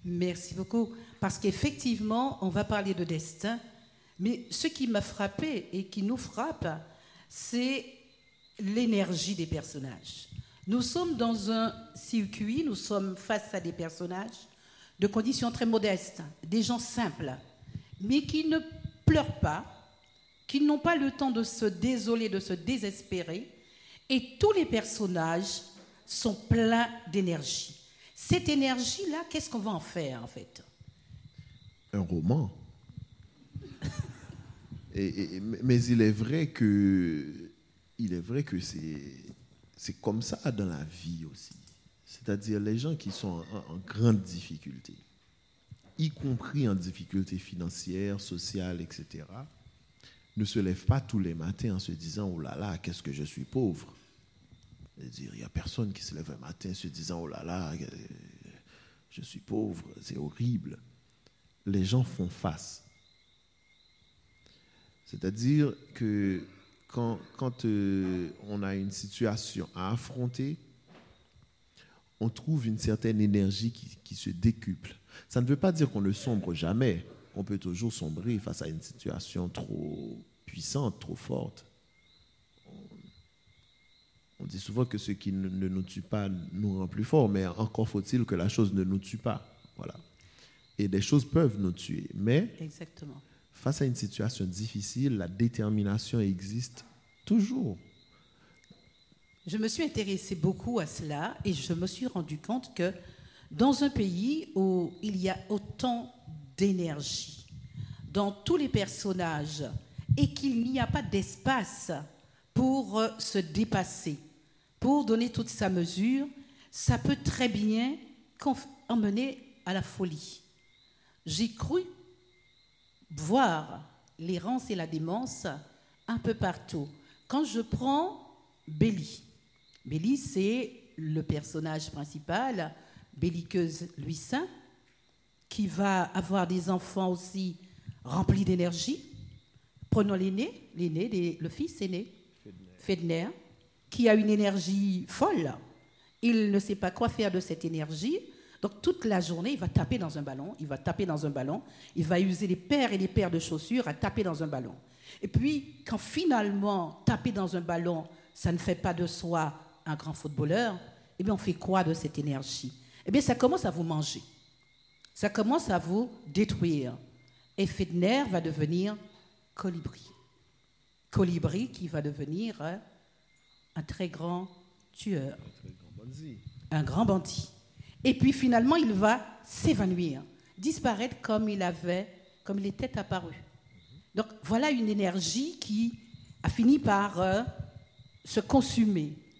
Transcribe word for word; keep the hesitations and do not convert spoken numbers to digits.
Merci beaucoup. Parce qu'effectivement, on va parler de destin, mais ce qui m'a frappé et qui nous frappe, c'est l'énergie des personnages. Nous sommes dans un circuit, nous sommes face à des personnages de conditions très modestes, des gens simples, mais qui ne pleurent pas, qui n'ont pas le temps de se désoler, de se désespérer, et tous les personnages sont pleins d'énergie. Cette énergie-là, qu'est-ce qu'on va en faire, en fait? Un roman. et, et, mais il est vrai que, il est vrai que c'est, c'est comme ça dans la vie aussi. C'est-à-dire les gens qui sont en, en grande difficulté, y compris en difficulté financière, sociale, et cetera, ne se lèvent pas tous les matins en se disant « Oh là là, qu'est-ce que je suis pauvre ». C'est-à-dire, il n'y a personne qui se lève un matin en se disant « Oh là là, je suis pauvre, c'est horrible ». Les gens font face. C'est-à-dire que quand, quand euh, on a une situation à affronter, on trouve une certaine énergie qui, qui se décuple. Ça ne veut pas dire qu'on ne sombre jamais. On peut toujours sombrer face à une situation trop puissante, trop forte. On, on dit souvent que ce qui ne, ne nous tue pas nous rend plus forts, mais encore faut-il que la chose ne nous tue pas. Voilà. Et des choses peuvent nous tuer. Mais Exactement. Face à une situation difficile, la détermination existe toujours. Je me suis intéressée beaucoup à cela et je me suis rendu compte que dans un pays où il y a autant d'énergie dans tous les personnages et qu'il n'y a pas d'espace pour se dépasser, pour donner toute sa mesure, ça peut très bien emmener à la folie. J'ai cru voir l'errance et la démence un peu partout. Quand je prends Bélie, Bélie, c'est le personnage principal, belliqueuse lui saint, qui va avoir des enfants aussi remplis d'énergie. Prenons l'aîné, l'aîné, le fils aîné, Fedner, qui a une énergie folle. Il ne sait pas quoi faire de cette énergie. Donc toute la journée, il va taper dans un ballon, il va taper dans un ballon, il va user les paires et les paires de chaussures à taper dans un ballon. Et puis, quand finalement, taper dans un ballon, ça ne fait pas de soi un grand footballeur, eh bien, on fait quoi de cette énergie? Eh bien, ça commence à vous manger. Ça commence à vous détruire. Et Fedner va devenir colibri. Colibri qui va devenir hein, un très grand tueur. Un très grand bandit. Un grand bandit. Et puis finalement, il va s'évanouir, disparaître comme il avait, comme il était apparu. Donc voilà une énergie qui a fini par euh, se consumer.